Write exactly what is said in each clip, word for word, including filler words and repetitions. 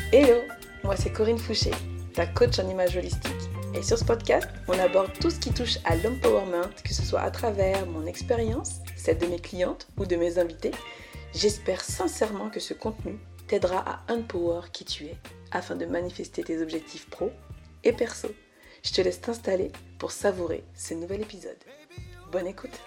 Hello, moi c'est Corinne Fouché, ta coach en image holistique. Et sur ce podcast, on aborde tout ce qui touche à l'empowerment, que ce soit à travers mon expérience, celle de mes clientes ou de mes invités. J'espère sincèrement que ce contenu t'aidera à empower qui tu es, afin de manifester tes objectifs pro et perso. Je te laisse t'installer pour savourer ce nouvel épisode. Bonne écoute.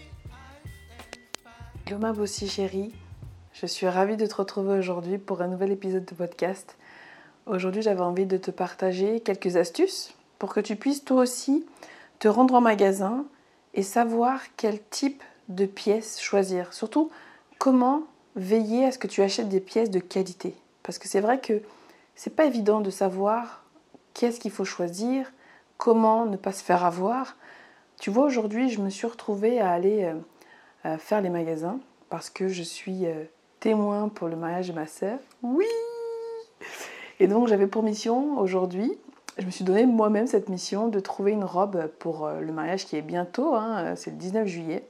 Hello ma bossie chérie, je suis ravie de te retrouver aujourd'hui pour un nouvel épisode de podcast. Aujourd'hui, j'avais envie de te partager quelques astuces pour que tu puisses toi aussi te rendre en magasin et savoir quel type de pièces choisir. Surtout, comment veiller à ce que tu achètes des pièces de qualité. Parce que c'est vrai que c'est pas évident de savoir qu'est-ce qu'il faut choisir, comment ne pas se faire avoir. Tu vois, aujourd'hui, je me suis retrouvée à aller euh, faire les magasins parce que je suis euh, témoin pour le mariage de ma sœur. Oui! Et donc j'avais pour mission aujourd'hui, je me suis donné moi-même cette mission de trouver une robe pour le mariage qui est bientôt, hein, c'est le dix-neuf juillet.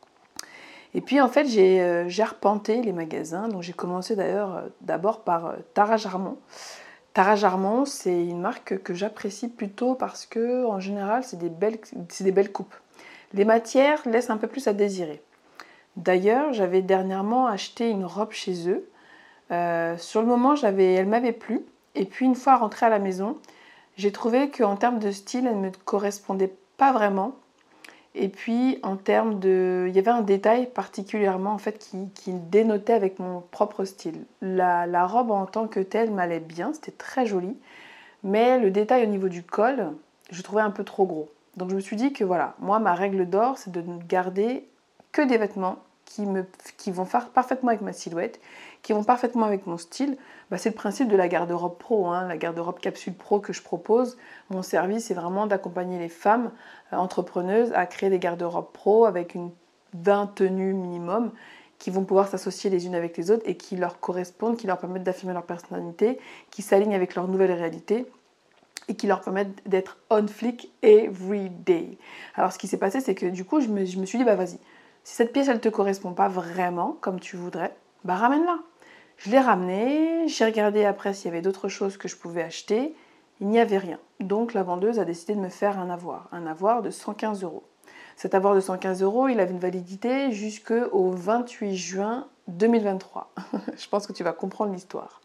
Et puis en fait j'ai, euh, j'ai arpenté les magasins, donc j'ai commencé d'ailleurs euh, d'abord par euh, Tara Jarmon. Tara Jarmon, c'est une marque que j'apprécie plutôt parce que en général c'est des belles, c'est des belles coupes. Les matières laissent un peu plus à désirer. D'ailleurs j'avais dernièrement acheté une robe chez eux. Euh, sur le moment j'avais, elle m'avait plu. Et puis une fois rentrée à la maison, j'ai trouvé qu'en termes de style, elle ne me correspondait pas vraiment. Et puis en termes de... Il y avait un détail particulièrement en fait qui, qui dénotait avec mon propre style. La, la robe en tant que telle m'allait bien, c'était très joli. Mais le détail au niveau du col, je trouvais un peu trop gros. Donc je me suis dit que voilà, moi ma règle d'or, c'est de ne garder que des vêtements qui, me, qui vont faire parfaitement avec ma silhouette, qui vont parfaitement avec mon style. Bah, c'est le principe de la garde-robe pro, hein, la garde-robe capsule pro que je propose. Mon service est vraiment d'accompagner les femmes euh, entrepreneuses à créer des garde-robes pro avec une vingt tenues minimum qui vont pouvoir s'associer les unes avec les autres et qui leur correspondent, qui leur permettent d'affirmer leur personnalité, qui s'alignent avec leur nouvelle réalité et qui leur permettent d'être on flick every day. Alors ce qui s'est passé, c'est que du coup, je me, je me suis dit, bah vas-y, si cette pièce, elle ne te correspond pas vraiment comme tu voudrais, bah ramène-la. Je l'ai ramenée, j'ai regardé après s'il y avait d'autres choses que je pouvais acheter. Il n'y avait rien. Donc la vendeuse a décidé de me faire un avoir, un avoir de cent quinze euros. Cet avoir de cent quinze euros, il avait une validité jusqu'au vingt-huit juin deux mille vingt-trois. Je pense que tu vas comprendre l'histoire.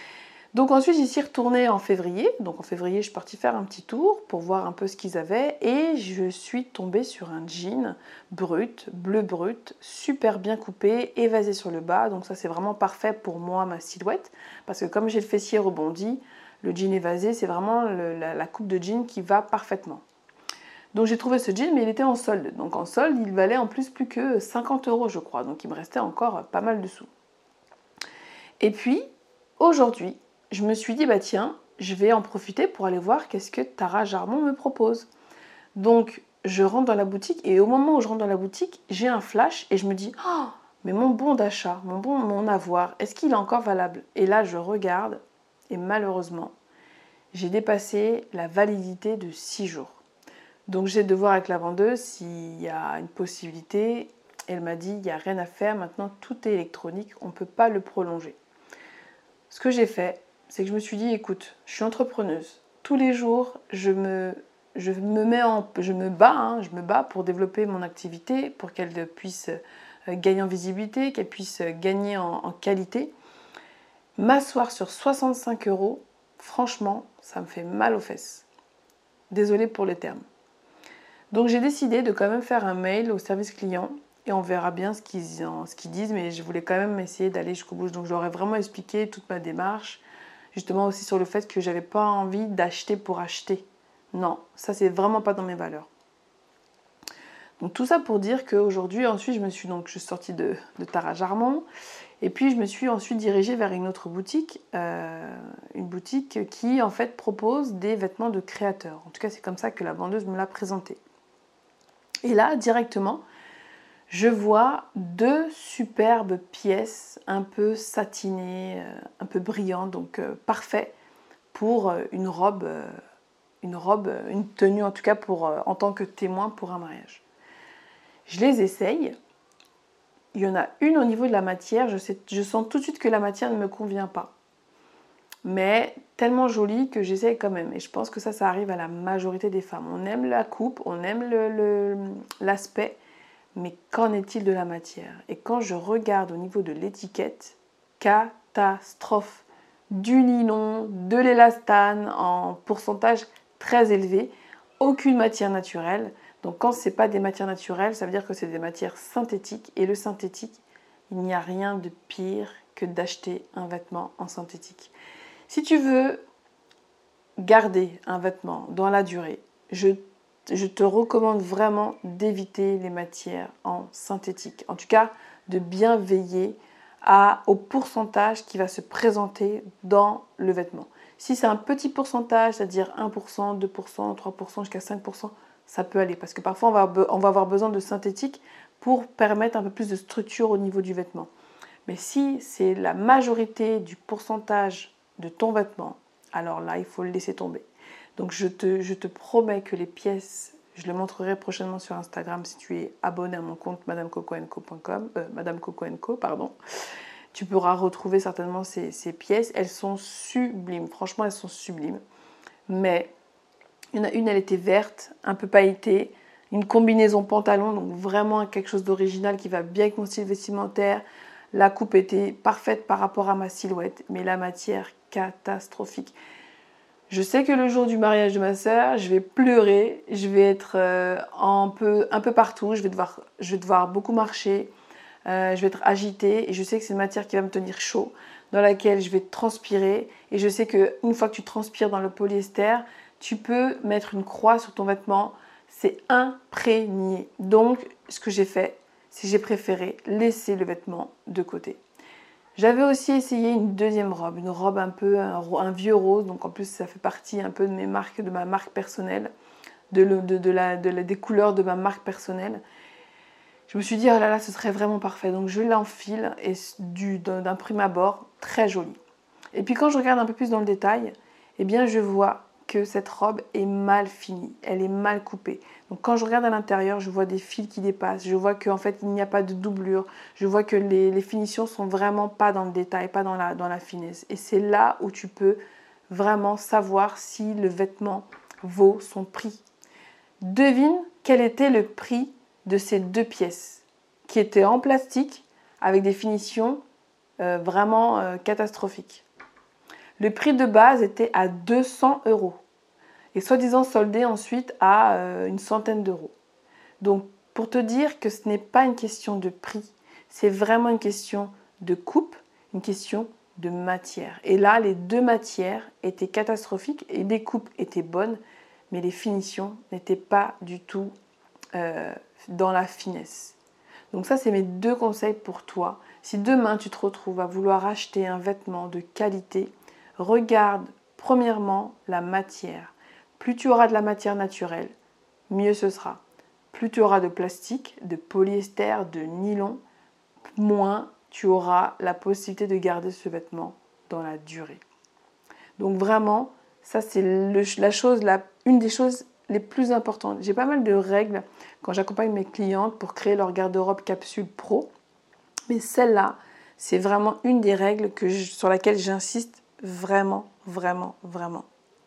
Donc ensuite, j'y suis retournée en février. Donc en février, je suis partie faire un petit tour pour voir un peu ce qu'ils avaient. Et je suis tombée sur un jean brut, bleu brut, super bien coupé, évasé sur le bas. Donc ça, c'est vraiment parfait pour moi, ma silhouette. Parce que comme j'ai le fessier rebondi, le jean évasé, c'est vraiment le, la, la coupe de jean qui va parfaitement. Donc j'ai trouvé ce jean, mais il était en solde. Donc en solde, il valait en plus plus que cinquante euros, je crois. Donc il me restait encore pas mal de sous. Et puis, aujourd'hui, je me suis dit, bah tiens, je vais en profiter pour aller voir qu'est-ce que Tara Jarmon me propose. Donc, je rentre dans la boutique et au moment où je rentre dans la boutique, j'ai un flash et je me dis, oh, mais mon bon d'achat, mon bon mon avoir, est-ce qu'il est encore valable? Et là, je regarde et malheureusement, j'ai dépassé la validité de six jours. Donc, j'ai de voir avec la vendeuse s'il y a une possibilité. Elle m'a dit, il n'y a rien à faire, maintenant tout est électronique, on ne peut pas le prolonger. Ce que j'ai fait, c'est que je me suis dit, écoute, je suis entrepreneuse. Tous les jours, je me, je me, mets en, je me bats, hein, je me bats pour développer mon activité, pour qu'elle puisse gagner en visibilité, qu'elle puisse gagner en, en qualité. M'asseoir sur soixante-cinq euros, franchement, ça me fait mal aux fesses. Désolée pour le terme. Donc j'ai décidé de quand même faire un mail au service client et on verra bien ce qu'ils, ce qu'ils disent, mais je voulais quand même essayer d'aller jusqu'au bout. Donc je leur ai vraiment expliqué toute ma démarche, justement aussi sur le fait que j'avais pas envie d'acheter pour acheter. Non, ça c'est vraiment pas dans mes valeurs. Donc tout ça pour dire qu'aujourd'hui, ensuite je me suis donc je suis sortie de, de Tara Jarmon et puis je me suis ensuite dirigée vers une autre boutique, euh, une boutique qui en fait propose des vêtements de créateurs. En tout cas c'est comme ça que la vendeuse me l'a présenté. Et là directement, je vois deux superbes pièces un peu satinées, un peu brillantes, donc euh, parfait pour une robe, euh, une robe, une tenue en tout cas pour, euh, en tant que témoin pour un mariage. Je les essaye. Il y en a une au niveau de la matière, je, sais, je sens tout de suite que la matière ne me convient pas. mais tellement jolie que j'essaye quand même. Et je pense que ça, ça arrive à la majorité des femmes. On aime la coupe, on aime le, le, l'aspect, mais qu'en est-il de la matière? Et quand je regarde au niveau de l'étiquette, catastrophe. Du nylon, de l'élastane en pourcentage très élevé, aucune matière naturelle. Donc quand ce n'est pas des matières naturelles, ça veut dire que c'est des matières synthétiques. Et le synthétique, il n'y a rien de pire que d'acheter un vêtement en synthétique. Si tu veux garder un vêtement dans la durée, je, je te recommande vraiment d'éviter les matières en synthétique. En tout cas, de bien veiller à, au pourcentage qui va se présenter dans le vêtement. Si c'est un petit pourcentage, c'est-à-dire un pour cent, deux pour cent, trois pour cent, jusqu'à cinq pour cent, ça peut aller. Parce que parfois, on va, on va avoir besoin de synthétique pour permettre un peu plus de structure au niveau du vêtement. Mais si c'est la majorité du pourcentage de ton vêtement, alors là, il faut le laisser tomber. Donc, je te, je te promets que les pièces, je les montrerai prochainement sur Instagram si tu es abonné à mon compte madame coco and co point com, euh, madame coco and co, pardon. Tu pourras retrouver certainement ces, ces pièces. Elles sont sublimes. Franchement, elles sont sublimes. Mais il y en a une, elle était verte, un peu pailletée, une combinaison pantalon, donc vraiment quelque chose d'original qui va bien avec mon style vestimentaire. La coupe était parfaite par rapport à ma silhouette, mais la matière catastrophique. Je sais que le jour du mariage de ma sœur, je vais pleurer, je vais être euh, un, peu, un peu partout, je vais devoir, je vais devoir beaucoup marcher, euh, je vais être agitée et je sais que c'est une matière qui va me tenir chaud, dans laquelle je vais transpirer et je sais qu'une fois que tu transpires dans le polyester, tu peux mettre une croix sur ton vêtement, c'est imprégné. Donc, ce que j'ai fait, c'est que j'ai préféré laisser le vêtement de côté. J'avais aussi essayé une deuxième robe, une robe un peu, un, un vieux rose, donc en plus ça fait partie un peu de mes marques, de ma marque personnelle, de, le, de, de, la, de la, des couleurs de ma marque personnelle. Je me suis dit, oh là là, ce serait vraiment parfait. Donc je l'enfile et du, d'un prime abord, très jolie. Et puis quand je regarde un peu plus dans le détail, eh bien je vois que cette robe est mal finie, elle est mal coupée. Donc quand je regarde à l'intérieur, je vois des fils qui dépassent, je vois qu'en fait il n'y a pas de doublure, je vois que les, les finitions sont vraiment pas dans le détail, pas dans la, dans la finesse. Et c'est là où tu peux vraiment savoir si le vêtement vaut son prix. Devine quel était le prix de ces deux pièces qui étaient en plastique avec des finitions euh, vraiment euh, catastrophiques. Le prix de base était à deux cents euros et soi-disant soldé ensuite à euh, une centaine d'euros. Donc pour te dire que ce n'est pas une question de prix, c'est vraiment une question de coupe, une question de matière. Et là, les deux matières étaient catastrophiques et les coupes étaient bonnes, mais les finitions n'étaient pas du tout euh, dans la finesse. Donc ça, c'est mes deux conseils pour toi. Si demain tu te retrouves à vouloir acheter un vêtement de qualité, regarde premièrement la matière. Plus tu auras de la matière naturelle, mieux ce sera. Plus tu auras de plastique, de polyester, de nylon, moins tu auras la possibilité de garder ce vêtement dans la durée. Donc vraiment, ça c'est le, la chose, la, une des choses les plus importantes. J'ai pas mal de règles quand j'accompagne mes clientes pour créer leur garde-robe capsule pro. Mais celle-là, c'est vraiment une des règles que je, sur laquelle j'insiste vraiment, vraiment, vraiment.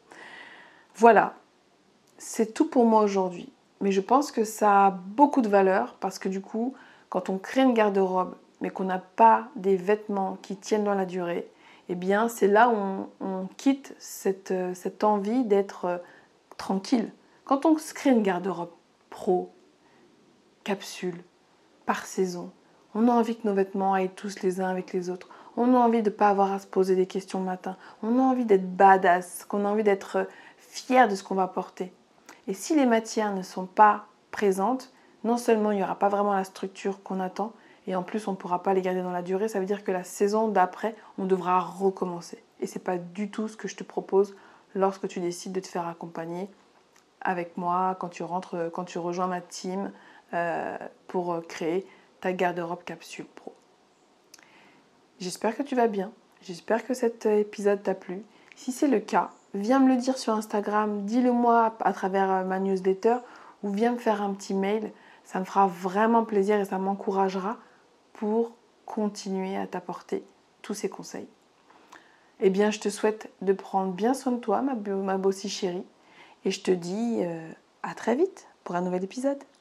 Voilà, c'est tout pour moi aujourd'hui. Mais je pense que ça a beaucoup de valeur parce que du coup, quand on crée une garde-robe, mais qu'on n'a pas des vêtements qui tiennent dans la durée, eh bien, c'est là où on, on quitte cette, cette envie d'être euh, tranquille. Quand on se crée une garde-robe pro, capsule, par saison, on a envie que nos vêtements aillent tous les uns avec les autres. On a envie de ne pas avoir à se poser des questions le matin. On a envie d'être badass, qu'on a envie d'être fier de ce qu'on va porter. Et si les matières ne sont pas présentes, non seulement il n'y aura pas vraiment la structure qu'on attend, et en plus on ne pourra pas les garder dans la durée, ça veut dire que la saison d'après, on devra recommencer. Et ce n'est pas du tout ce que je te propose lorsque tu décides de te faire accompagner avec moi, quand tu rentres, quand tu rejoins ma team euh, pour créer ta garde-robe capsule pro. J'espère que tu vas bien, j'espère que cet épisode t'a plu. Si c'est le cas, viens me le dire sur Instagram, dis-le moi à travers ma newsletter ou viens me faire un petit mail. Ça me fera vraiment plaisir et ça m'encouragera pour continuer à t'apporter tous ces conseils. eh bien je te souhaite de prendre bien soin de toi, ma, ma Bossie chérie. Et je te dis euh, à très vite pour un nouvel épisode.